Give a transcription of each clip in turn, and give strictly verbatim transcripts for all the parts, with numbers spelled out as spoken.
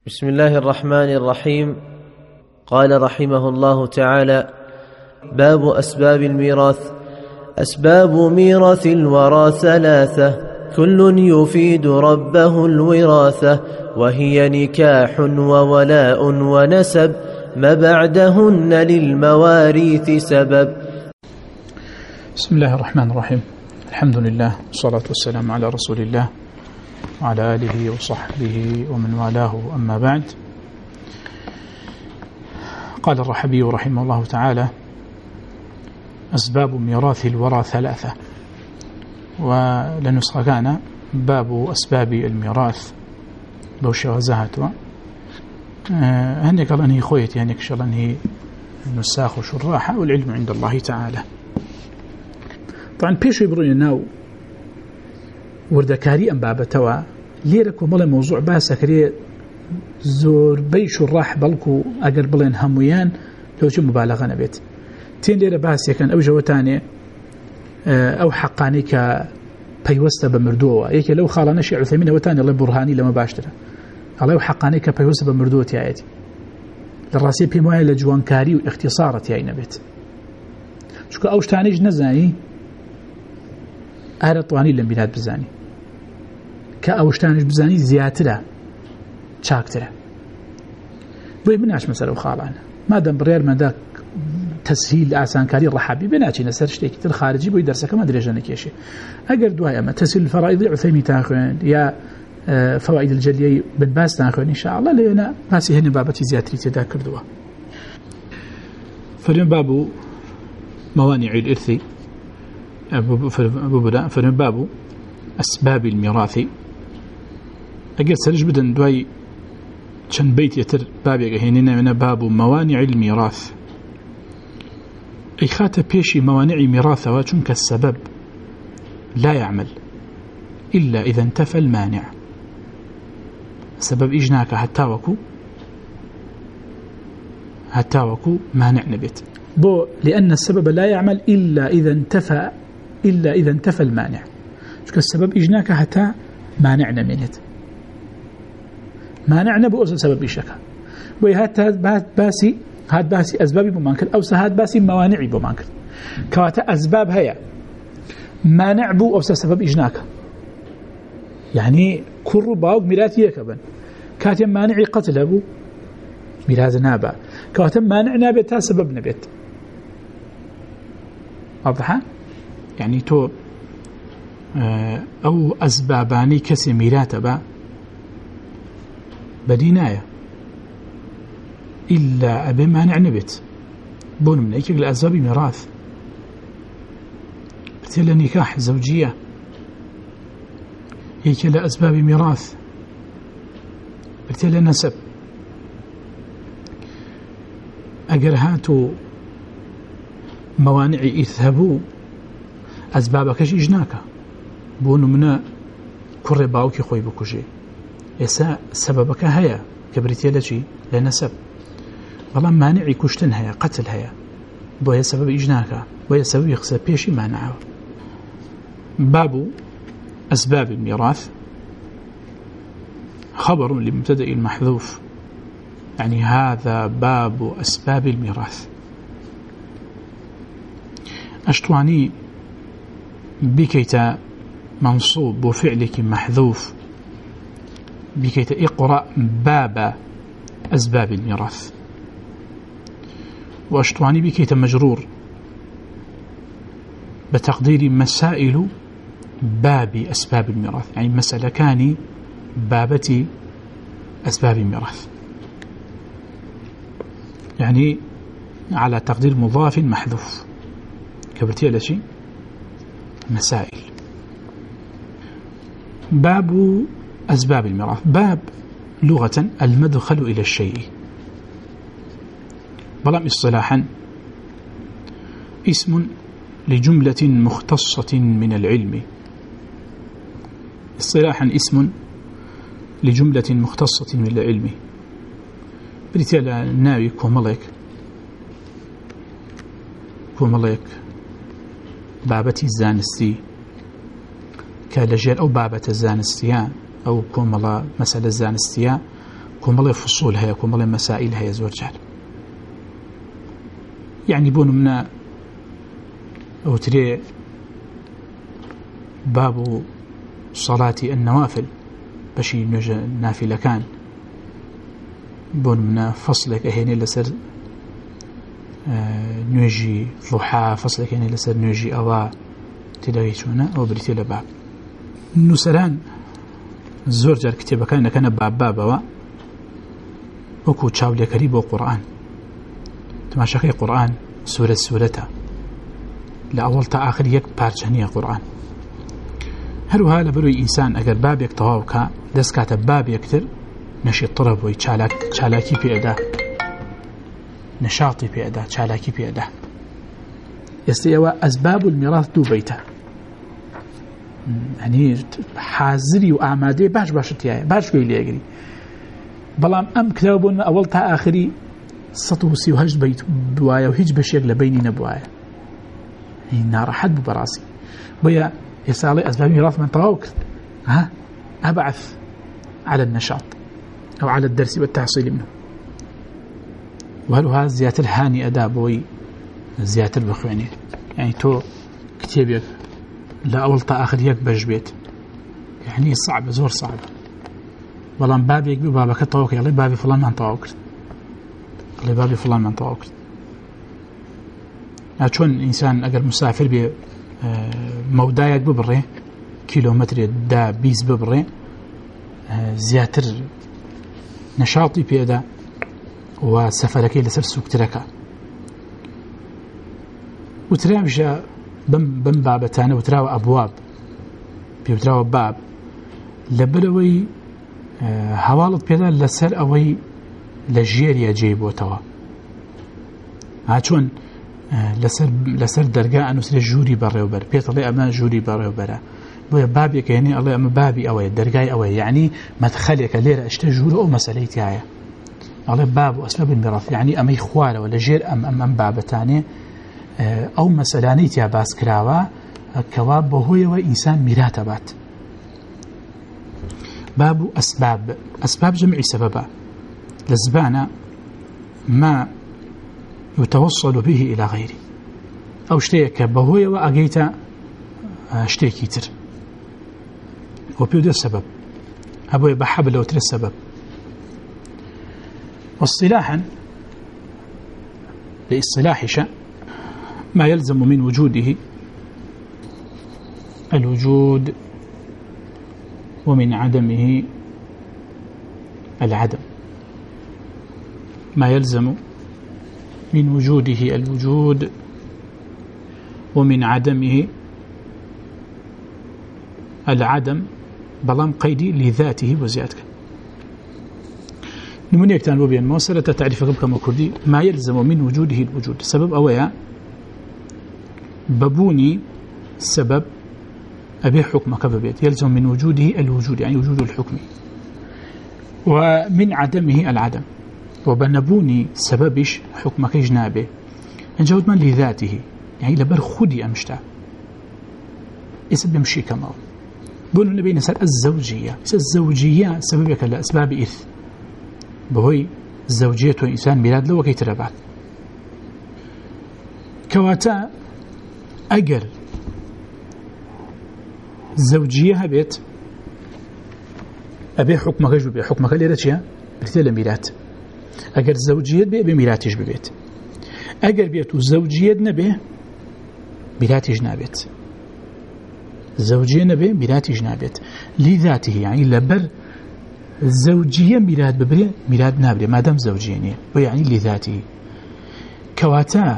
بسم الله الرحمن الرحيم. قال رحمه الله تعالى: باب أسباب الميراث. أسباب ميراث الورى ثلاثة، كل يفيد ربه الوراثة، وهي نكاح وولاء ونسب، ما بعدهن للمواريث سبب. بسم الله الرحمن الرحيم. الحمد لله والصلاة والسلام على رسول الله وعلى آله وصحبه ومن والاه، أما بعد. قال الرحبي رحمه الله تعالى: أسباب ميراث الورى ثلاثة. ولنسخة كان باب أسباب الميراث لو شوازهتها هنك قال أنه خويت يعني كشل أنه نساخ وشراحة، والعلم عند الله تعالى. طبعا بيش يبرون ناو وردكاري أم بابتوا ليرك ومال موضوع باسا كريه زور بيش الراح بلكو أقر بلين همويان لو جو مبالغة نبيت تين ليرة باسا كان أو جوتاني أو حقاني كبيوستا بمردوة يكي لو خالانا شيء عثمين وتاني الله برهاني لما باشترا الله حقاني كبيوستا بمردوة تيايتي للراسي بيموهي لجوانكاري واختصارة تياي نبيت شكو أوش تانيج نزاني أهل الطواني لم بلاد بزاني كأوشتانش بزاني زياتره شاكتره بوي مناش مسألة وخالعنا ما دام برير ما داك تسهيل آسان كاري الرحابي بناتي نسر شتيك تر خارجي بوي درسك ما دري جانك يشي أقر دوايا ما تسهيل الفرائض عثيمي تاخوين يا فوائد الجلية بن باس تاخوين إن شاء الله لأنا باسي هنا بابتي زياتري تذاكر دوا. فرين باب موانع الإرث فرين باب أسباب الميراث. أجل سرج بدن دواي شن بيت يتر بابي هنا من باب موانع الميراث. أي خات بيشي موانع ميراث وشنك السبب لا يعمل إلا إذا انتفى المانع. سبب إجناك حتى وكو حتى وكو مانع نبت بو لأن السبب لا يعمل إلا إذا انتفى إلا إذا انتفى المانع. شنك السبب إجناك حتى مانعنا منت مانعنا بو سبب إشكا وي هات هات باسي هات باسي أسبابي بمانكر أو سهات باسي موانعي بمانكر كواتا أسباب هيا مانع بو أو سبب إجناك يعني كر باوك ميراثي يكبن كاتم مانعي قتل أبو ميراث نابا كواتا مانع نابت تا سبب نبت واضحة يعني تو أو أسباباني كسي ميراث با بديناية إلا أبي مانع نبت بون من أيك الأسباب ميراث بتلا نكاح زوجية هيك لأسباب ميراث بتلا نسب أجر هاتوا موانع يذهبوا أسبابك إيش إجناك بون من كر باوكي خوي بكوجي يسا سببك هيا كبريتي لشي لنسب والله مانعي كشتن هيا قتل هيا بويا سبب إجناك بويا سبب يخسر بيشي مانعه. باب أسباب الميراث خبر لمبتدأ المحذوف يعني هذا باب أسباب الميراث. أشتواني بكيتا منصوب وفعلك محذوف بكيتا اقرأ باب أسباب الميراث. وأشتواني بكيتا مجرور بتقدير مسائل باب أسباب الميراث يعني مسألة كاني بابتي أسباب الميراث يعني على تقدير مضاف محذوف كبرتي لشي مسائل. باب أسباب الميراث. باب لغة المدخل إلى الشيء، بلام اصطلاحا اسم لجملة مختصة من العلم. اصطلاحا اسم لجملة مختصة من العلم. بريتالا ناوي كوملك كوملك بابتي الزانستي كالجير أو بابة الزانستيان أو كوملا مسألة الزانستيان كومبلي فصول هي كومبلي مسائل هي زور جار يعني بون من أو تري باب صلاة النوافل بشي نجا نافلة كان بون من فصلك أهيني لسر آه نجي ضحى فصلك أهيني لسر نجي أوا تلاقيتونا أو بريتي لباب نسران زور جار كتابة كان كان باب بابا وكو تشاولي كريب وقرآن تماشاكي قرآن سورة سورتها لأول تا آخر يك بارجانية قرآن هروها لبروي إنسان أجر بابك طواوكا دس كاتب باب يكتر نشي طرب وي چالاك چالاكي بيدا نشاطي بيدا چالاكي بيدا يستيوا أسباب الميراث دو بيتا يعني حاضري وأعمادي باش باش تياي باش بيلي يجري بلام أم كتابون أول تا آخري سطوسي وهج بيت بوايا وهج بشيك لبيني نبوايا نار حد براسي بيا يسالي أسباب ميراث من طواوك ها أبعث على النشاط أو على الدرس والتحصيل منه وهل هذا زيادة الهاني أدابوي زيادة البخواني يعني تو كتابك لا أول تا آخر يك بج بيت يعني صعب زور صعب بلان بابي يكبي بابك طواوك يلي بابي فلان من طواوك يلي بابي فلان من طواوك أشون إنسان أجر مسافر بي مودايك ببري كيلومتر دا بيز ببري زياتر نشاطي بيدا وسفركي لسر سوق تركا وترى بجا بم بم بابتانا وتراو أبواب بيوتراو باب لبلوي هوالط بيدا لسر أوي لجيريا جيبو توا هاتشون لسر لسر درجة أنو سر جوري برا وبر بيت الله أما جوري برا وبرا بويا بابي كيني الله أما بابي أوي درجة أوي يعني مدخلك ليرة أشتا جوري أو مسألتي هاي الله باب وأسباب الميراث يعني أما إخوال ولا جير أم أم أم باب تاني أو مسألانيتي عباس كراوا كواب وهو وإنسان ميراث بات باب أسباب أسباب جمع سببا لزبانا ما يتوصل به إلى غيره أو شتيك بهوية وأجيت شتيك يتر وبيود السبب أبوي بحب لو تر السبب واصطلاحا لاصطلاح شأن ما يلزم من وجوده الوجود ومن عدمه العدم ما يلزم من وجوده الوجود ومن عدمه العدم بلام قيدي لذاته وزيادته نموني يكتان بوبيا موصلة تعريف كما كردي ما يلزم من وجوده الوجود سبب أويا ببوني سبب أبي حكمك ببيت يلزم من وجوده الوجود يعني وجود الحكم ومن عدمه العدم وبنبوني سببش حكمك جنابه انجود من لذاته يعني لبر خدي أمشتا يسبب يمشي كما بقولوا النبي نسأل الزوجية الزوجية سببك لأسباب إث بهوي الزوجية وإنسان ميلاد لو كي تربعت كواتا أجر الزوجية هبت أبي حكمك جبه حكمك ليرتشيا بكتير ميلاد أجر الزوجية بي بميلاتش ببيت أجر بيتو الزوجية نبي بلاتش نابت الزوجية نبي بلاتش نابت لذاته يعني لبر الزوجية ميلاد ببري ميلاد نابري ما دام زوجية ويعني لذاته كواتا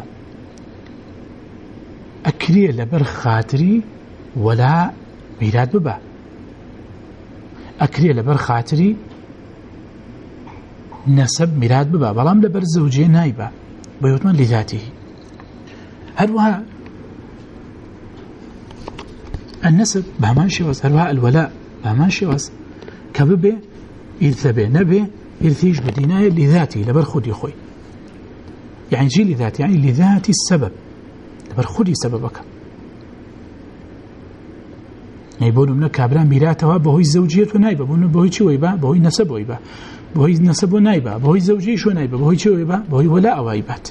أكري لبر خاطري ولا ميلاد ببا أكري لبر خاطري نسب ميلاد ببا بلام لبر الزوجية نايبة بيوتمان لذاته هروها النسب بهمان شواز هروها الولاء بهمان شواز كببه إرثبه نبه إرثيش بديناية لذاته لبر خودي خوي يعني جي لذاتي يعني لذاتي السبب لبر خودي سببك يعني بونو من كابران ميلاته بهوي الزوجية نايبة بونو بهوي چي ويبا بهوي نسب ويبا بهي نسب نايبة بهي زوجي شو نايبة بهي شو يبا بهي ولا أوايبات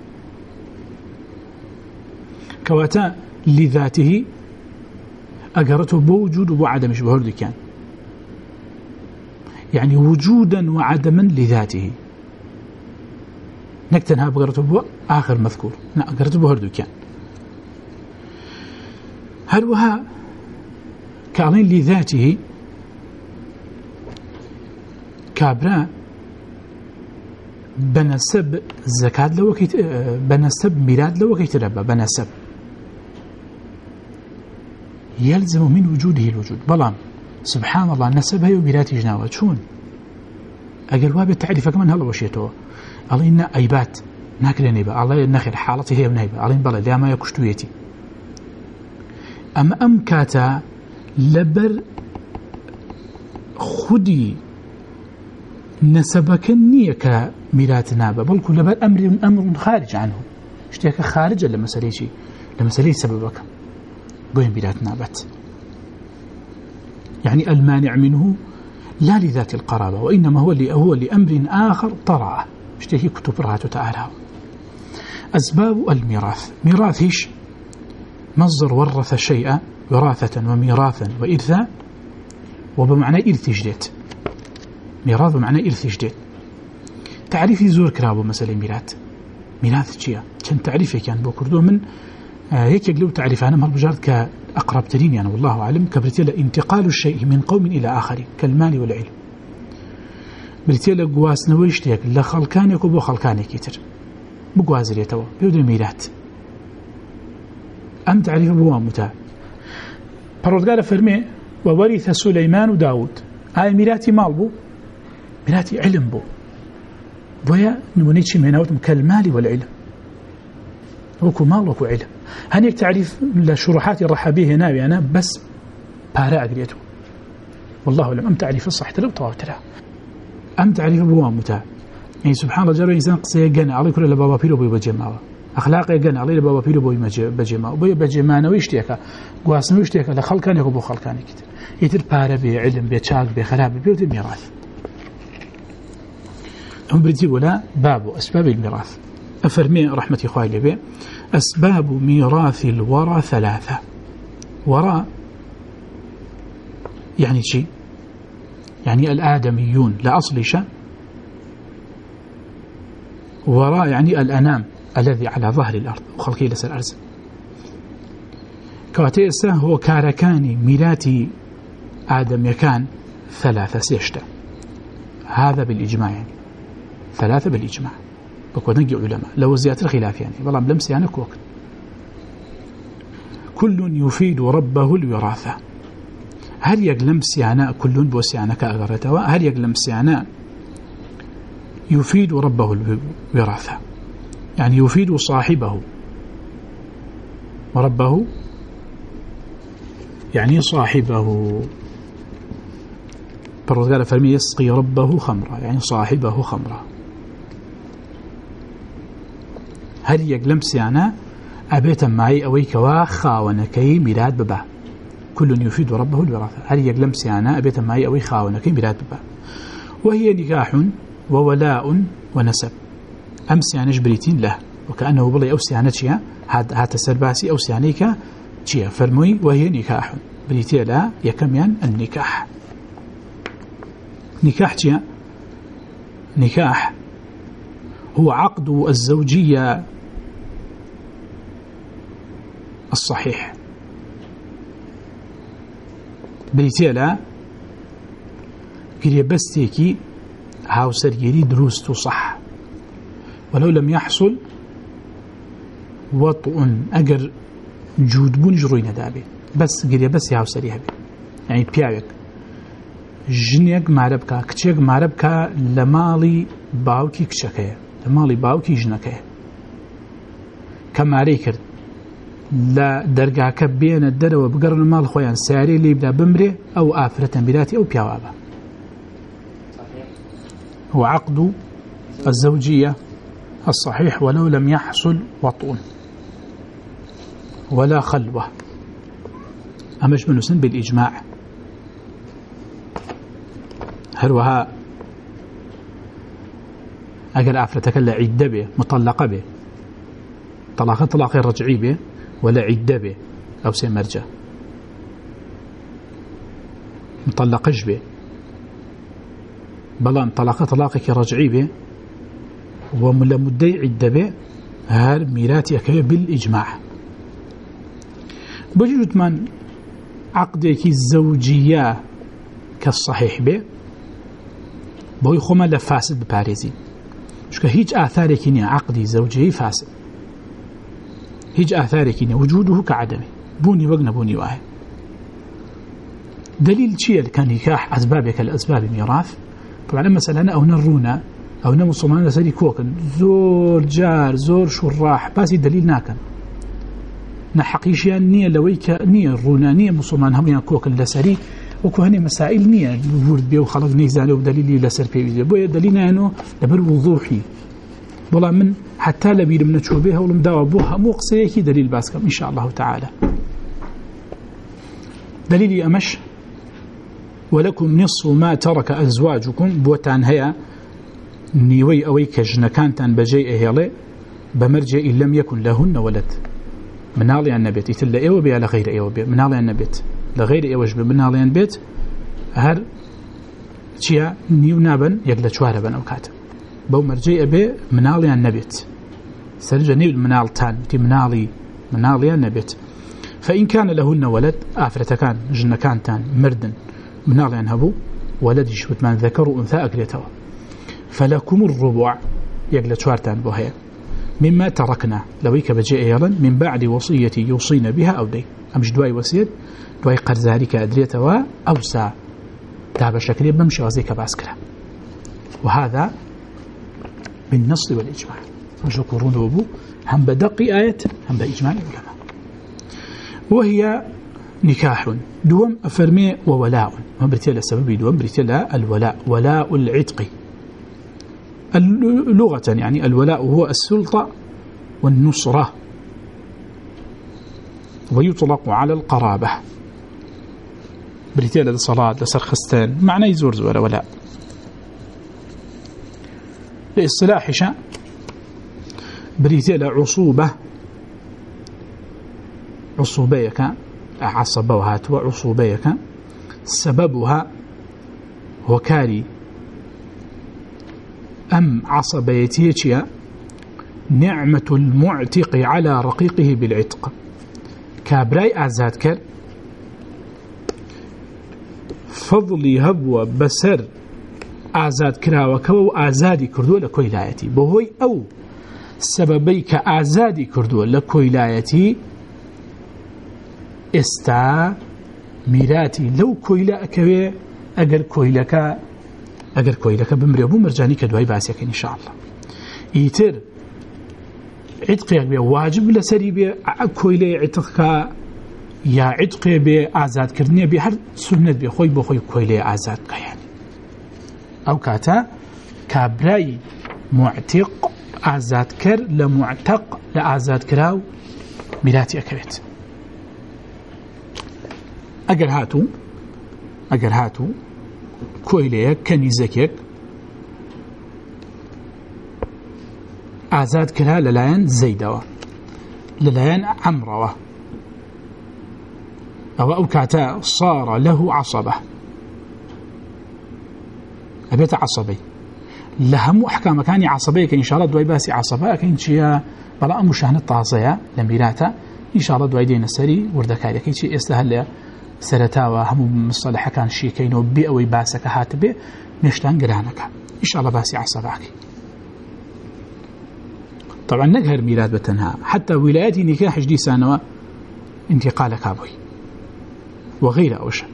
كواتا لذاته أقرته بوجود وعدمش بهردو كان يعني وجودا وعدما لذاته نكتنها بقرته بو آخر مذكور لا قرته بهردو كان هل وها كعلين لذاته كابرا بنسب زكاة لو كيت بنسب ميلاد لو كيت ربا بنسب يلزم من وجوده الوجود بلام سبحان الله نسبها وميلاد جناوة شون أقل واب التعريف كمان هلا وشيته الله إن أيبات ناكل نيبة الله نخير حالته هي نيبة الله بلا لا ما يكشتويتي أما أم كاتا لبر خدي نسبك النية كميلاد نابة بل كل لبر أمر أمر خارج عنه اشتيك خارج لمسألة شيء لمسألة سببك بين ميلاد نابت يعني المانع منه لا لذات القرابة وإنما هو اللي هو لأمر آخر طرأ اشتهي كتب رهاته تعالى. أسباب الميراث ميراث إيش مصدر ورث شيئا وراثة وميراثا وإرثا وبمعنى إرث جديد ميراث بمعنى إرث جديد تعريفي زور كرابو مثلا ميراث ميراث شيئا كان تعريفي كان بوكردو من هيك يقلو تعريف أنا مهربجارد كأقرب ترين يعني والله أعلم كبرتيلا انتقال الشيء من قوم إلى آخر كالمال والعلم برتيلا قواس نويشتيك لا خلقانك وبو خلقانك كتر بقواز ريتوا بيودر ميلات أم تعريف بوا متاع فرودقال فرمي وورث سليمان وداود هاي ميلاتي مال بو ميلاتي علم بو بويا نمونيتشي مهناوتم كالمال والعلم وكو مال وكو علم هنيك تعريف لشروحات الرحابيه هنا أنا بس بارا أقريته والله أعلم أم تعريف الصح تلو طواترها أم تعريف بوا متاع يعني سبحان الله جرى إنسان قصيه جنا عليه كل لبابا بيرو بي بجماعة أخلاقه جنا عليه لبابا بيرو بي بجماعة وبي بجماعة ويشتيك قواس ويشتيك لخلقان يقبو خلقان كتير يتر بارا بعلم بشاق بخراب بيوت الميراث هم بريتي ولا باب أسباب الميراث أفرمي رحمة إخواني به أسباب ميراث الورى ثلاثة وراء يعني شيء يعني الآدميون لا أصل شيء وراء يعني الأنام الذي على ظهر الأرض وخلقه لسر الأرض كواتيسا هو كاركاني ميلاتي آدم يكان ثلاثة سيشتا هذا بالإجماع يعني ثلاثة بالإجماع بكو نجي علماء لو زيادة الخلاف يعني والله بلمس يعني كوك كل يفيد ربه الوراثة هل يقلم سيانا كل بوسيانا كأغرتها هل يقلم سيانا يفيد ربه الوراثة يعني يفيد صاحبه وربه يعني صاحبه فرد فرمي يسقي ربه خمرة يعني صاحبه خمرة هل يقلم سيانا أبيت معي أويك واخاونكي ميلاد ببا كل يفيد ربه الوراثة هل يقلم سيانا أبيت معي أوي خاونكي ميلاد ببا وهي نكاح وولاء ونسب أمس يعني جبريتين له وكأنه بلي أو سيانتشيا هات السرباسي أو سيانيك تشيا فرموي وهي نكاح بريتي لا يكميان النكاح نكاح تشيا نكاح هو عقد الزوجية الصحيح بريتي لا قريب بستيكي هاو سريري دروست صح ولو لم يحصل وطء أجر جود بون جروين دابي بس قريب بس هاو سريها بي يعني بيعك جنيك معربكا كتشيك معربكا لمالي باوكي كتشكيا لمالي باوكي جنكيا كما ريكرد لا درقاك بين الدر وبقرن المال خويا ساري اللي يبدا بمره أو آفرة بلاتي أو بيوابا هو عقد الزوجية الصحيح ولو لم يحصل وطء ولا خلوة أمش من سن بالإجماع هروها أجر أفرتك لا عدة به مطلقة به طلاق طلاق رجعي به ولا عدة به أو سيمرجع مطلقش به بلان طلاق طلاقك رجعي به وملا مدي عدة به هار ميراتي أكيه بالإجماع بجد من عقدك الزوجية كالصحيح به بوي خما لفاسد بباريزي شكا هيج آثارك نيا عقدي زوجي فاسد هيج آثارك نيا وجوده كعدمه بوني وقنا بوني واحد دليل شيء كان نكاح أسبابك الأسباب ميراث طبعا مثلا أو نرونا أو نمصمان لسري كوكن زور جار زور شراح باسي دليل ناكن نحقيشيان نية لويك نية رونا نية مصمان هم كوكن لسري وكو هني مسائل نية ورد بيه وخلق نيزانه ودليلي لسر بيه بويا دليلنا أنه لبر وضوحي والله من حتى لبير من تشوبيها ولمداوى بوها مو قصيكي دليل باسكم إن شاء الله تعالى دليلي أمش ولكم نصف ما ترك أزواجكم بوتان هيا نيوي أويك جنكانتان بجي إهيالي بمرجع إن لم يكن لهن ولد منالي عن نبيت يتلا إيوه بي على غير إيوه بي منالي عن نبيت لغير إيوه بي منالي عن بيت هر تشيا نيو نابن يقل شواربا أو كاتب بو مرجع بي منالي عن نبيت سرجع نيو المنال تان تي منالي منالي عن نبيت فإن كان لهن ولد آفرتكان جنكانتان مردن منالي عن هبو ولد يشبت من ذكر وأنثى أكريتوا فلكم الربع يقل شوارتان بوهي مما تركنا لويك بجي ايضا من بعد وصية يوصين بها أو دي أمش دواي وسيد دواي قرزاريك أدريتوا أوسى دابا شكلي بمشي وزيك باسكرا وهذا بالنص والإجماع رجو قرون وبو هم بدق آية هم بإجماع العلماء وهي نكاح دوم أفرمي وولاء ما بريتيلا السبب دوم بريتيلا الولاء ولاء العتق اللغة يعني الولاء هو السلطة والنصرة ويطلق على القرابة بريتيلا الصلاة لسرخستان معنى يزور زور ولاء لإصطلاح شاء بريتيلا عصوبة عصوبيك عصبوها وعصوبيك سببها وكاري أم عصبيتيتيا نعمة المعتق على رقيقه بالعتق كابراي آزاد كر فضلي هبوة بسر آزاد كراوكو آزادي كردو لكويلايتي بهوي أو سببيك آزادي كردو لكويلايتي استا ميراتي لو كويلا أكوي أقل كويلك أقل كويلك بمري أبو مرجاني كدواي باسيك إن شاء الله يتر عتقيك بي واجب لسري بي كويلي عتقك يا عتقي بي آزاد كردني بي هر سنة بي خوي بخوي كويلي آزاد يعني أو كاتا كابراي معتق آزاد كر لمعتق لآزاد كراو ميراتي أكويت أجر هاتو أجر هاتو كويليك كنيزكيك آزاد كرا للاين زيدوا للاين عمروا أو أوكاتا صار له عصبة أبيت عصبي لهم أحكام كان عصبيك إن شاء الله دواي باسي عصبة كين شيء بلا مشاهنة طازية لميراتا إن شاء الله دواي دين السري وردكايدا كين شيء يستهل سرتاوى هم مصطلح كان شيء كينو بي أو باسك هاتبه نشتان قرانك إن شاء الله باسي عصبك طبعا نقهر ميلاد بتنها حتى ولايتي نكاح جدي سانوا انتقال كابوي وغير أوشا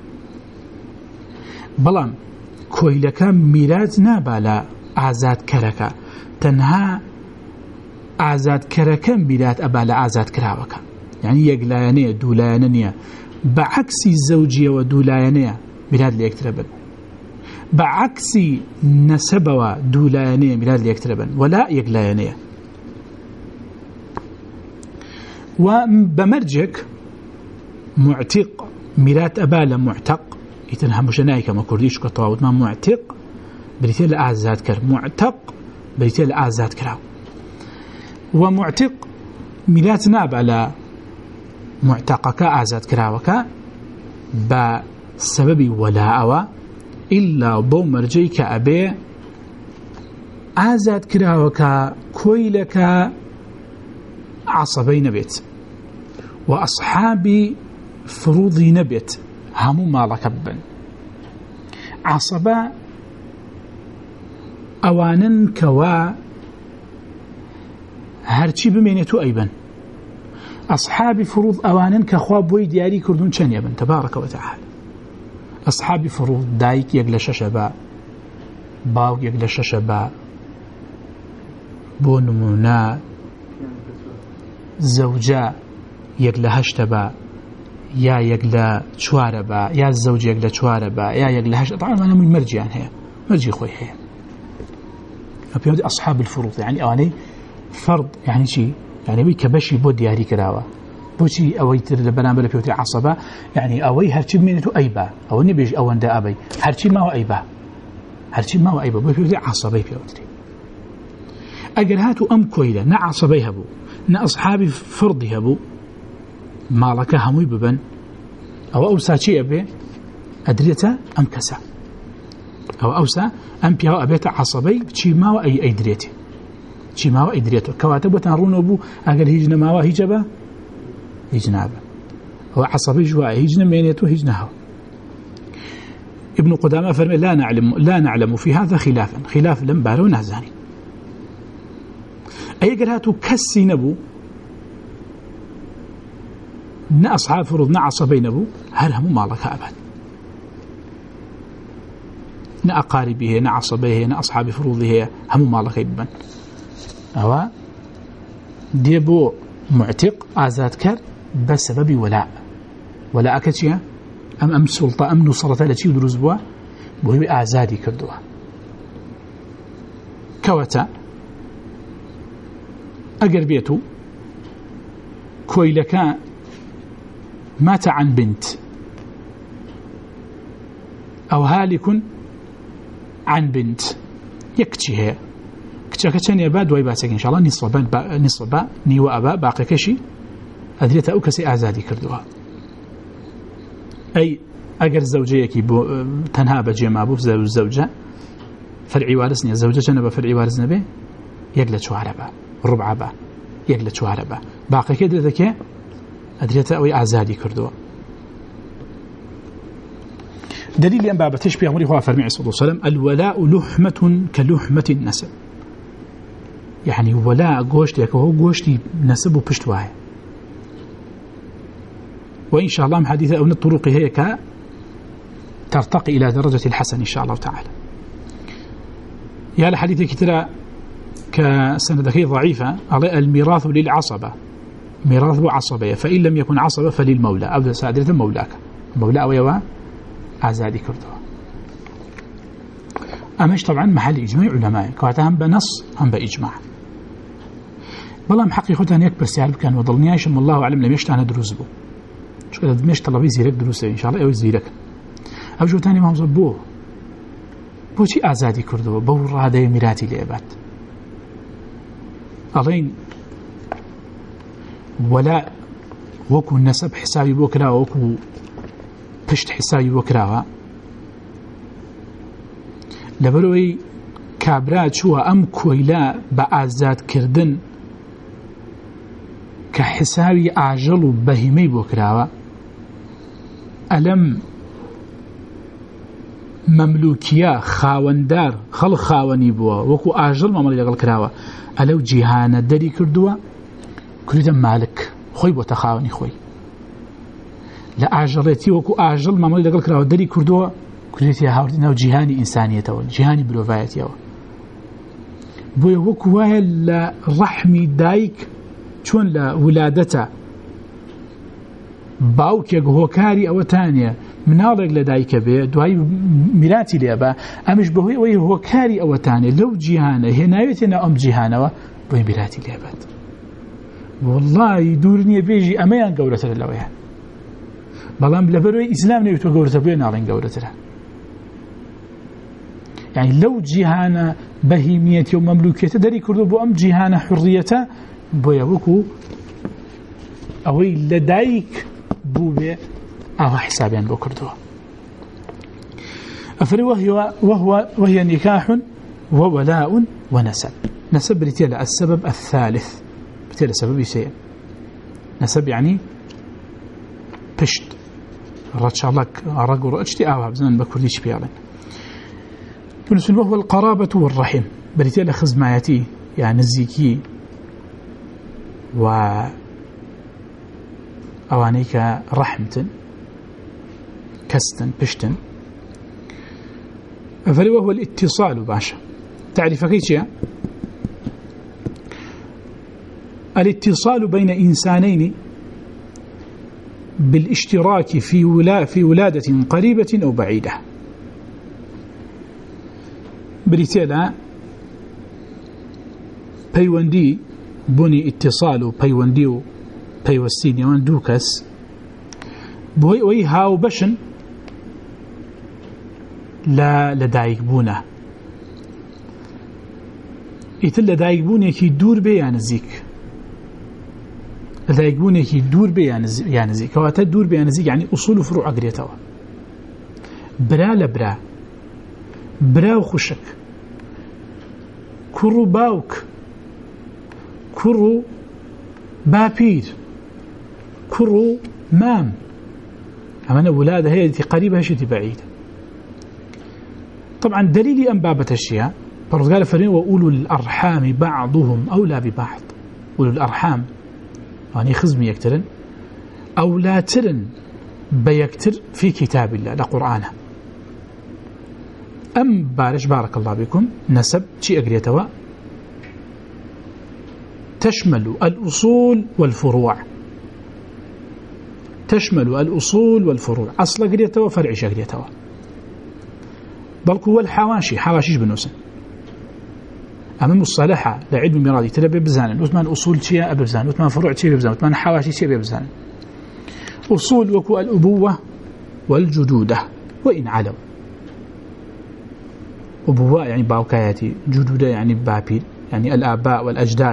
بلان كويلك ميلاد نابالا آزاد كركا تنها آزاد كركا ميلاد أبالا آزاد كراوكا يعني يقلايانية دولايانية بعكس الزوجية ودولايانية ميلاد ليكتربن بعكس نسبة ودولايانية ميلاد ليكتربن ولا يقلايانية وبمرجك معتق ميلاد أبالا معتق يتنها مجنائك ما كرديش كطاوت ما معتق بريتيل أعزاد كر معتق بيتي الآزاد كراو ومعتق ميلات ناب على معتقك آزاد كراوك بسبب ولاء إلا بو مرجيك أبي آزاد كراوك كويلك عصبي نبيت وأصحابي فروضي نبيت همو مالك بن عصبا أوانا كوا هرچی بمێنێت أيبا أصحاب فروض أوانا كخوا بوي دياري كردون چن يبن تبارك وتعالى أصحاب فروض دايك يقلش شبا باو يقلش شبا بونمونا زوجة يقلهش تبا يا يقلا چوارە با يا الزوج يقلا چوارە با يا يقلا هشت طبعا أنا من مرجيان هي مرجي خوي هي أبيض أصحاب الفروض يعني أواني فرض يعني شيء يعني بي كبشي بود دياري كراوة بوشي أوي تر بنامبر بيوتي عصبة يعني أوي هرشي منتو أيبا أو نبيج أوان دا أبي هرشي ما هو أيبا هرشي ما هو أيبا بيوتي عصبة بيوتي أجر هاتو أم كويلة نا عصبي هبو نا أصحابي فرضي هبو مالك هموي ببن أو أوسا شيء أبي أدريته أم كسا أو أوسا أم بياو أبيت عصبي شيء ما هو أي أي دريته شيء ما هو أي دريته كواتب وتنرون أبو أجر هيجنا ما هو هيجبا هيجنابا هو عصبي جوا هيجنا مينيته هيجناه ابن قدامة فرمي لا نعلم لا نعلم في هذا خلافا خلاف لم بارو نهزاني أي قراتو كسي نبو نا أصحاب فروض نا عصبي نبو هل هم مالك أبد نا أقاربه نا عصبيه نا أصحاب فروضه هم مالك يبن أو ديبو معتق آزاد كر بسبب ولاء ولاء كتيا أم أم سلطة أم نصرة التي يدرز بها بوي آزادي كردوها كوتا أجر بيتو كويلكا مات عن بنت أو هالك عن بنت يكتشي هي كتشاكتشان يباد ويباتك إن شاء الله نصف با نصف با نيو أبا باقي كشي أدريت أوكسي أزادي كردوها أي أجر زوجيكي تنها بجي ما بو زوجة فرعي وارثني الزوجة جنب فرعي وارث نبي يقلت شو عربة ربع با يقلت شو عربة باقي كده ذكي أدريت أوي أزادي كردوها دليل أن باب تشبيه أمره هو فرمي صلى الله عليه وسلم الولاء لحمة كلحمة النسب يعني ولاء قوشتك وهو قوشتي نسب وبشتواه وإن شاء الله حديث أو الطرق هيك ترتقي إلى درجة الحسن إن شاء الله تعالى يا الحديث كتير كسندكي ضعيفة على الميراث للعصبة ميراث عصبية فإن لم يكن عصبة فللمولى أو سادرة مولاك مولى أو يوا أزادي كردوها أمش طبعا محل إجماع علماء كواتها هم بنص هم بإجماع والله محققتها أن يكبر سيارب كان وضلنياش من الله أعلم لم يشتعنا دروس بو شو كده دميش طلبي زيرك دروس إن شاء الله أو زيرك أو جو تاني ما مزبوه بو شي أزادي كردوها بو رادة ميراتي لعبات ألين ولا وكو النسب حسابي بوكرا وكو پشت حسابي بوكراوا لبروي كابرات شو أم كويلا بأزاد كردن كحسابي أعجل بهمي بوكراوا ألم مملوكيا خاوندار خل خاوني بوا وكو أعجل مملي لغل كراوا ألو جيهانا داري كردوا كريدا مالك خوي بو تخاوني خوي لا أعجلتي وكو أعجل مملي لغل كراوا داري كردوا كريتي هاوردنا جيهاني إنسانية جيهاني بلوفايتي بو وكو وايا لرحمي دايك چون لولادته باوكيك هوكاري أو تانية مناڵێک لە دایکە بێ دوای میراتی لێبە ئەمش بەهۆی ئەوەی هۆکاری ئەوە تانێ لەو جیهانە هێناوێتێ ناو ئەم جیهانەوە بۆی میراتی لێبێت وەڵڵی دوور نییە بێژی ئەمەیان گەورەترە لەوەیە بەڵام لەبەرەوەی ئیسلام نەوێتەوە گەورەتە بێ ناڵێن گەورەترە يعني لو جهانا بهيمية يوم مملوكية داري كردو بو أم جهانا حرية بو يبوكو أوي لدايك بو بي أو حسابيا بو كردو أفري وهي, وهو وهي نكاح وولاء ونسب. نسب بريتيلا السبب الثالث بريتيلا سبب شيء نسب يعني بشت رتشالك رجل رأجتي أوها بزمن بكرديش بيالن. بالنسبة وهو القرابة والرحم بريتيلا خزمايتي يعني الزيكي و أوانيك رحمة كستن بشتن. أفري وهو الاتصال باشا تعرف كيف يا الاتصال بين إنسانين بالاشتراك في ولا في ولادة قريبة أو بعيدة. بريتيلا بيوندي بني اتصال بيوندي بيوستين يوان دوكس بوي وي هاو بشن لا لدايك بونا يتل لدايك بونا كي دور بي يعني زيك لدايك بونا كي دور بي يعني زيك كواتا دور بي يعني زيك يعني أصول وفروع أقريتها برا لبرا برا وخشك كرو باوك كرو بابير كرو مام أما ولادة هي التي قريبة هي بعيدة. طبعا دليلي أن بابة الشيء برضو قال فرين وأولو الأرحام بعضهم أولى ببعض. أولو الأرحام يعني خزمي يكترن أو لا ترن بيكتر في كتاب الله لقرآنه. أم بارش بارك الله بكم نسب شيء أقريتوا تشمل الأصول والفروع تشمل الأصول والفروع أصل أقريتوا فرعش أقريتوا بلكو والحواشي حواشيش بنوسن أما مصطلحة لعلم مرادي تلبي بزانا وثمان أصول شيء أبزان وثمان فروع شيء بزانا وثمان حواشي شيء بزانا. أصول وكو الأبوة والجدودة وإن علوا أبوة يعني باوكاياتي جدودة يعني بابيل يعني الآباء والأجداد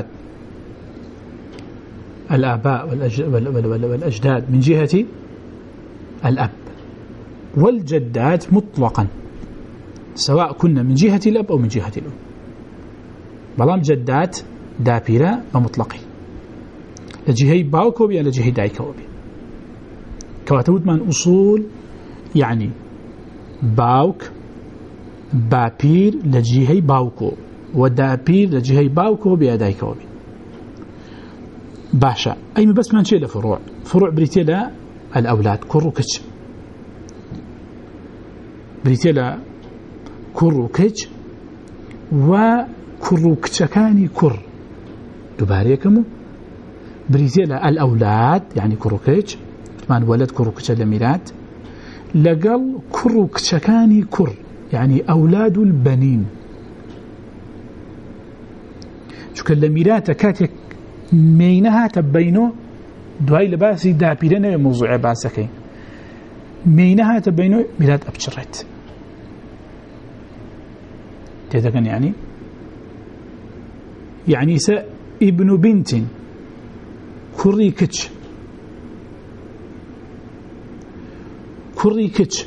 الآباء والأجداد من جهة الأب والجدات مطلقا سواء كنا من جهة الأب أو من جهة الأم بلام جدات دابيرا ومطلقي لجهة باوكوبي لجهة دايكوبي كواتود من أصول يعني باوك بابير لجهة باوكو ودابير لجهة باوكو بيدايكوبي باشا أي بس ما نشيل فروع فروع بريتيلا الأولاد كرو كتش بريتيلا كرو كتش وكرو كتشكاني كر دباريكمو بريتيلا الأولاد يعني كرو كتش ثمان ولد كرو كتش لميلاد لقل كرو كتشكاني كر يعني أولاد البنين شو كلميلات كاتك مينها تبينه دواي لباسي دابيرنا موضوع باسكين مينها تبينه ميلاد أبشرت تذكر يعني يعني س ابن بنت كري كتش كري كتش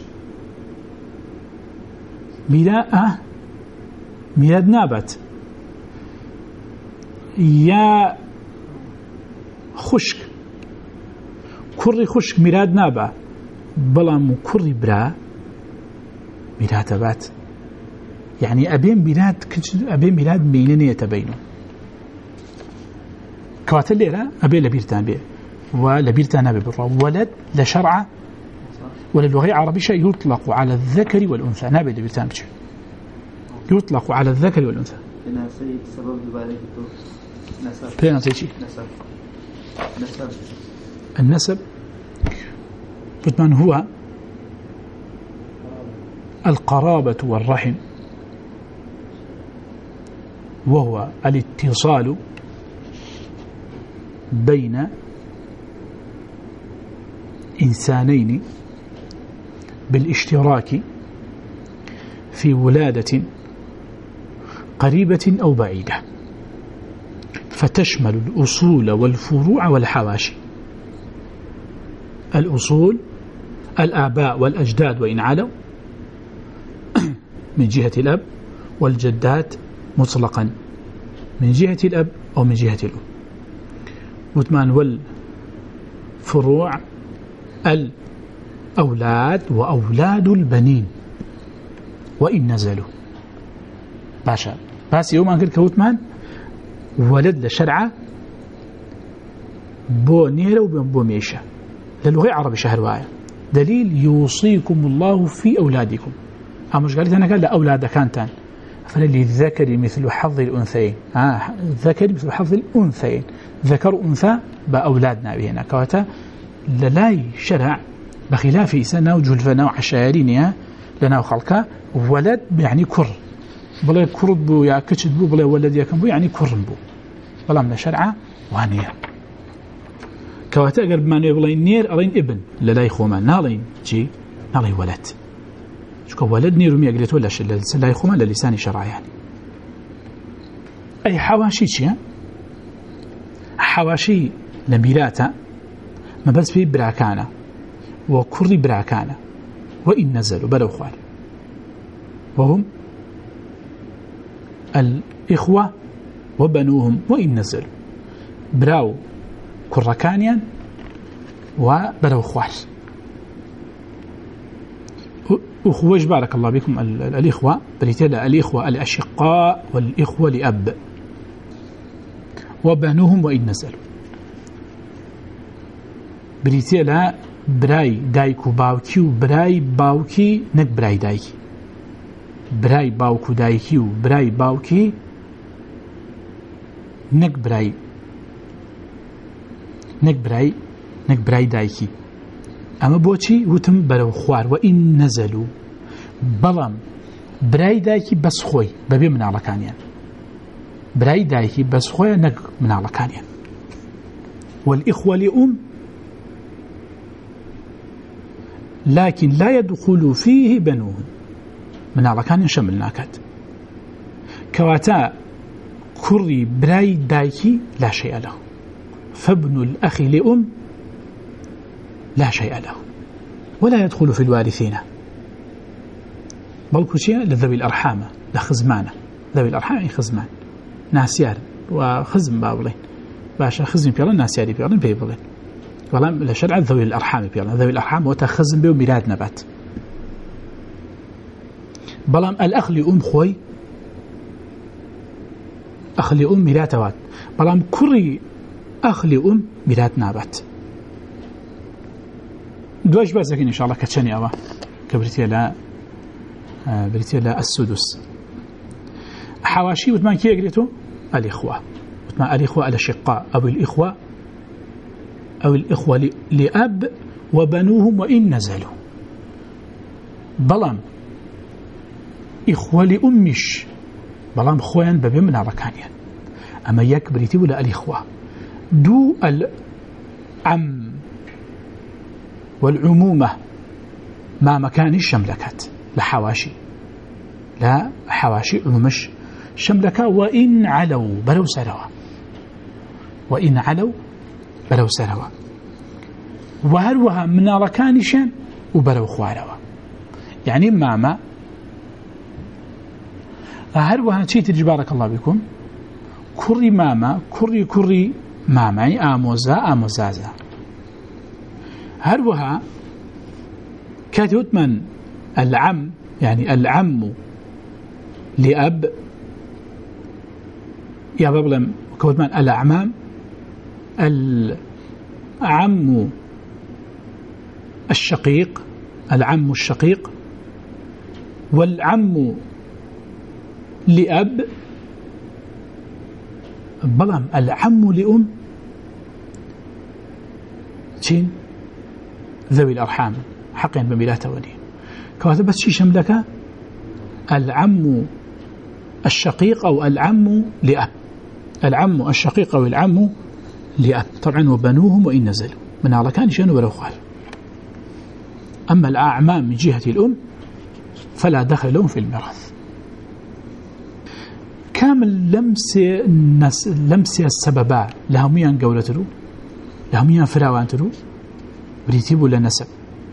ميلاد ميلاد نابت يا خشك كري خشك ميلاد نابا بلام كري برا ميلاد بات يعني أبين ميلاد أبين ميلاد ميلين يتبينوا كواتل ليرة أبين لبيرتان بيه ولبيرتان أبي بالرا ولد لشرع وللغة العربية يطلق على الذكر والأنثى نابي لبيرتان بيه يطلق على الذكر والأنثى أنا سيد سبب ذلك نسب بين نسيتي نسب نسب النسب بطمان هو القرابة والرحم وهو الاتصال بين إنسانين بالاشتراك في ولادة قريبة أو بعيدة، فتشمل الأصول والفروع والحواشي. الأصول الآباء والأجداد وإن علوا من جهة الأب، والجدات مطلقا من جهة الأب أو من جهة الأم. وثمان والفروع الأولاد وأولاد البنين وإن نزلوا. باشا بس يوم أنكر كوتمان ولد لشرعة بو نيرة وبو ميشة للغة عربي شهر واية. دليل يوصيكم الله في أولادكم. أمش قالت أنا قال لا أولاد كانتان فللذكر مثل حظ الأنثيين. آه الذكر مثل حظ الأنثيين، ذكر أنثى بأولادنا بهنا كواتا للاي شرع بخلاف سنة وجلفنا وعشائرينها لنا وخلقها ولد يعني كر بلا كرد بو يا كتشد بو بلا ولد يا كم بو يعني كرن بو بلا من شرعة وانية كواتا قرب ما نبلا نير أرين ابن للاي خوما نالين جي نالي ولد شكو ولد نير ومية قلت ولا شل للاي خوما للسان شرع يعني. أي حواشي شيء حواشي لميراتا ما بس في براكانة وكري براكانة وإن نزلوا بلو خوال وهم الإخوة وبنوهم وإن نزلوا براو كركانيا وبلو خوال. أخوة بارك الله بكم الإخوة بريتلا الإخوة الأشقاء والإخوة لأب وبنوهم وإن نزلوا بريتلا براي دايكو باوكي وبراي باوكي نك براي دايكي براي باوكو دايكي وبراي باوكي نك براي نك براي نك براي دايكي. أما بوشي وتم بلو خوار وإن نزلوا بلام براي دايكي بس خوي ببي من على كانيان براي دايكي بس خوي نك من على كانيان. والإخوة لأم لكن لا يدخل فيه بنوهم من على كان شمل ناكد كواتا كري براي دايكي لا شيء له، فابن الأخ لأم لا شيء له ولا يدخل في الوارثين بل كشيء لذوي الأرحام لخزمانة. ذوي الأرحام يعني خزمان ناسيار وخزم بابلين باشا خزم بيالن ناسياري بيالن بيبلين والله لشرع ذوي الأرحام بيالن ذوي الأرحام وتخزم بيو ميلاد نبات. بلام الأخ لأم خوي أخ لأم ميلاد وات بلام كري أخ لأم ميلاد نبات. دوش بس لكن إن شاء الله كتشني أبا كبرتي لا بريتي لا السدس. حواشي وثمان كي يقريتو الإخوة وثمان الإخوة الأشقاء أو الإخوة أو الإخوة لأب وبنوهم وإن نزلوا. بلام إخوة لأمش بلام خوان ببيمنا ركانيا. أما يكبريتي ولا الإخوة دو العم والعمومة ما مكان الشملكات لحواشي لا حواشي عمومش شملكا وإن علوا بلو سروا وإن علوا بلو سروا وهروها من ركانشا وبلو خواروا يعني ماما هروها شيء تجبارك الله بكم كري ماما كري كري ماما يعني آموزا آموزازا هروها كاتوت من العم يعني العم لأب يا بابلم كوت من الأعمام العم الشقيق العم الشقيق والعم لأب بلام العم لأم تين ذوي الأرحام حقا بميلاته ولي كواتب بس شي شملك العم الشقيق أو العم لأب العم الشقيق أو العم لأب طبعا وبنوهم وإن نزلوا من على كان شأنه ولو خال. أما الأعمام من جهة الأم فلا دخل لهم في الميراث كامل لمسي نس لمسي السببا لهميان قولتلو لهميان فراوانتلو بريتيبو لنسب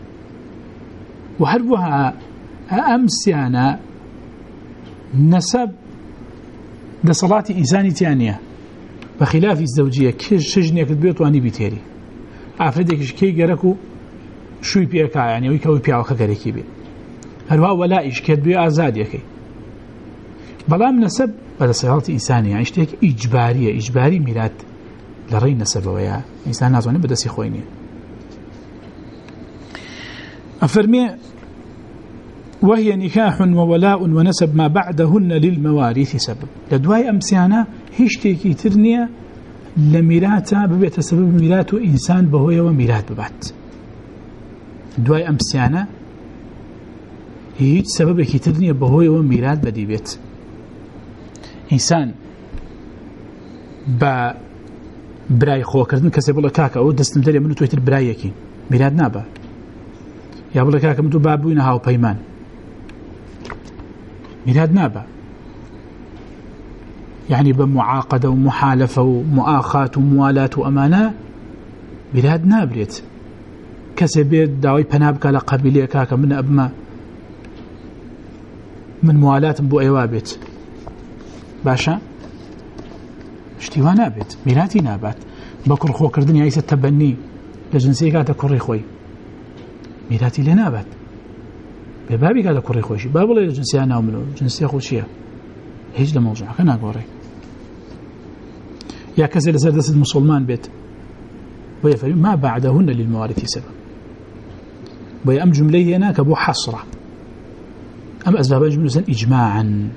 وهربوها أمسيانا نسب ده صلاة إنساني تانية بخلاف الزوجية كيش شجنية كتبيت واني بيتيري عفردك كي قرأكو شوي بيكا يعني ويكوي بيعو خقريكي بي هروا ولا إيش كتبيو آزادية كي بلام نسب بدا صلاة إنسانية يعني اشتيك إجبارية إجباري ميلاد لري نسب ويا إنسان نازواني بدا سيخويني أفرمي وهي نكاح وولاء ونسب ما بعدهن للمواريث سبب لدواي أمسيانا هشتيكي ترنية لميراتا ببيت سبب ميراتو إنسان بهوية وميرات ببات دواي أمسيانا هيج سبب كترنية بهوية وميرات بدي بيت إنسان با براي خو كردن كسي بولا كاكا أو دستم دريا منو تويتر براي يكين ميرات نابا يا بولا كاكا منو بابوين هاو بيمان ميلاد نابا يعني بمعاقدة ومحالفة ومؤاخاة وموالاة وأمانة ميلاد نابريت كسبيت داوي بنابك على قبيلية كاكا من أبما من موالاة بو أيوابيت باشا اشتوا نابت ميلاتي نابات بكر خو كردني عيسى التبني لجنسية كاتا كوري خوي ميلاتي لنابات ببابي قاعد كوري خوشي باب ولا جنسية أنا ومنو جنسية خوشية هيج لموضوع كنا قوري يا كسر لسردس المسلمان بيت ويفهم ما بعدهن للموارث سبب ويا أم جملة هنا كبو حصرة أم أسباب جملة إجماعا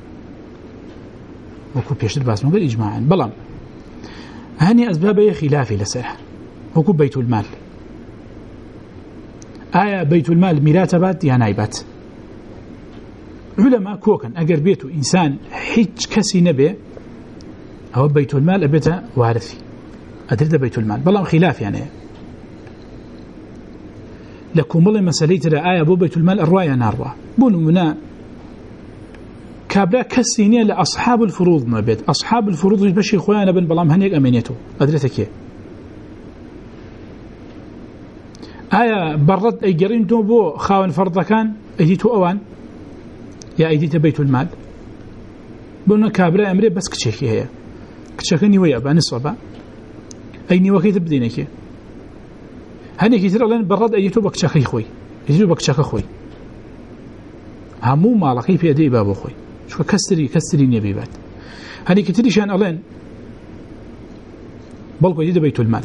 وكو بيشتر باس مقال إجماعا بلام هني أسباب خلافي لسرح وكو بيت المال آية بيت المال ميراث بات يا نايبات علماء كوكن أجر بيته إنسان حج كسي نبي أو بيت المال أبيته وارثي أدري بيت المال بلام خلاف يعني لكم والله مسألة ترى آية بو بيت المال الرواية ناروا بون منا كابلا كسينية لأصحاب الفروض ما بيت أصحاب الفروض بشي خويانا بن بلام هنيك أمينيته أدريتك آية برد أي قرينتو بو خاون فرض كان أيديتو أوان يا أيديت بيت المال بونا كابلا أمري بس كتشكي هي كتشكي نيوية با نصبا أي نيوكي تبدينك هني كتير لين برد أيديتو بكتشكي خوي أيديتو بكتشكي خوي همو مالكي في أدي بابو خوي شو كسري كسري نبيبات هني كتير شان ألين بلقوا أيديت بيت المال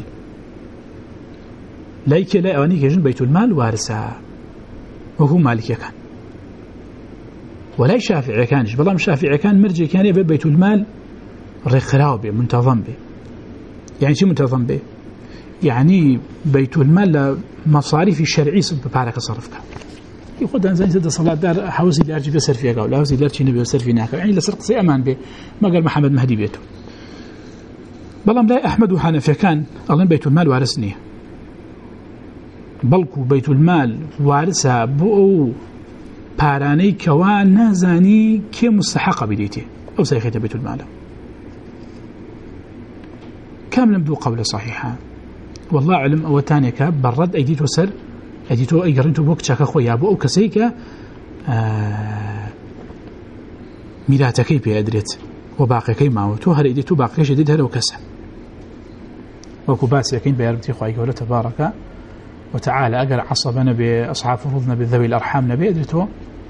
لايك لا أوانيك يجن بيت المال وارثها وهو مالك كان ولا شافعي كانش بلام شافعي كان مرجي كان يبي بيت المال رخراو به منتظم به يعني شو منتظم به يعني بيت المال مصاريف الشرعي ببارك صرفك يقول أن زين سد صلاة دار حوزي اللي أرجي بيصير فيها قول حوزي اللي أرجي نبي يصير فينا يعني لسرق سي أمان به ما قال محمد مهدي بيته بلام لا أحمد وحنفي كان أظن بيت المال وارثني بلكو بيت المال وارثها بو باراني كوان نازاني كي مستحقة بديته أو سيخيت بيت المال كاملا بدو قولة صحيحة والله علم أو تانيك برد أيديتو سر أيديتو أي قرنتو بوك شاكا خويا بو أو كسيكا آه ميلاتكي بيادريت وباقي كي ماوتو هل أيديتو باقي شديد هل وكسا وكباس يكين بياربتي خواهي ولا تبارك وتعالى أقل عصبنا بأصحاب فروضنا بذوي الأرحام نبي أدريتو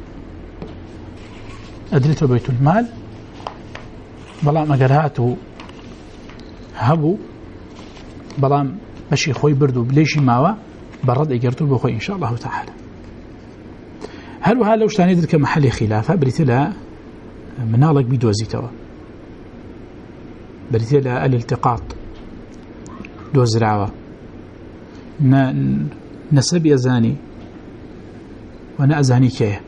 أدريتو بيت المال بلام أقرهاتو هبو بلام بشي خوي بردو بليشي ماوا برد أقرتو بخوي إن شاء الله تعالى هل وهذا لو شتاني ذلك محل خلافة بريتلا منالك بدوزيتوا بريتلا الالتقاط دوز رعوة نسب يزاني وانا أزاني كيه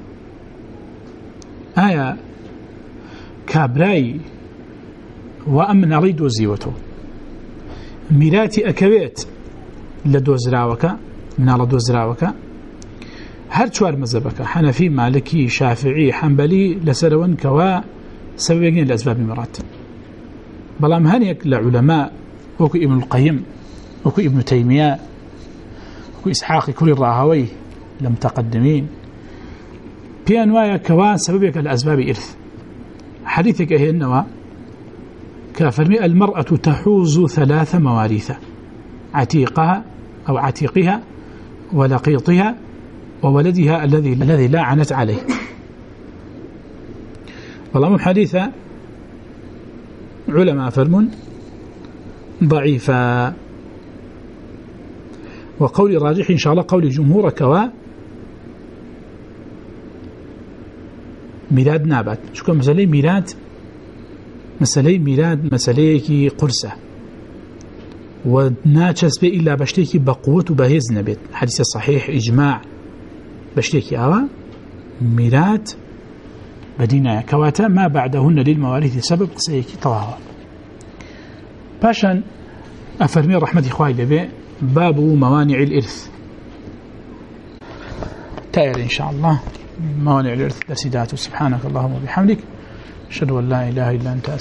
آية كابراي وأمن علي دوزيوتو ميراتي أكويت لدوزراوك من على دوزراوك هر چوار مذهبك حنفي مالكي شافعي حنبلي لسرون كوا سببين لأسباب مرات بلام هنيك لعلماء وكو ابن القيم وكو ابن تيمية وكو إسحاق كل الراهوي لم تقدمين في أنواع كوان سببك الأسباب إرث حديثك هي النوى كافرمي المرأة تحوز ثلاث مواريث عتيقها أو عتيقها ولقيطها وولدها الذي الذي لا عنت عليه. والله حديثة علماء فرمون ضعيفة، وقول راجح إن شاء الله قول جمهور كوا ميلاد نابات. شو كان مسألة ميلاد مسألة ميلاد مسألة كي قرصة وناتشس به إلا بشتيكي بقوة وبهز نبيت حديث الصحيح إجماع بشتيكي آوا ميلاد بدينا كواتا ما بعدهن للمواريث سبب سيكي طواها. باشا أفرمي رحمة إخوائي لبي باب موانع الإرث تائر إن شاء الله موانع الإرث درسيداته. سبحانك اللهم وبحمدك أشهد أن لا إله إلا أنت